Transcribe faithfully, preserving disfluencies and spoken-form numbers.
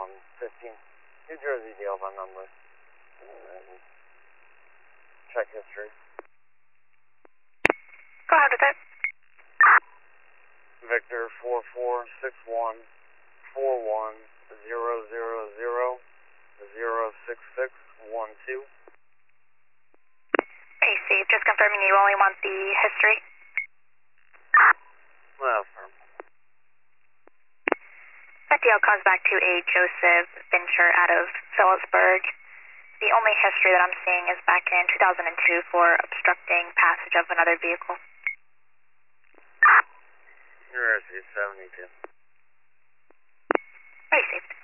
one fifteen. New Jersey D L by number. And check history. Go ahead with it. Victor four four six one four one zero zero zero zero six six one two. Receive. Just confirming you only want the history. Well, firm. That D L comes back to a Joseph Fincher out of Phillipsburg. The only history that I'm seeing is back in two thousand two for obstructing passage of another vehicle. University seventy-two. Received.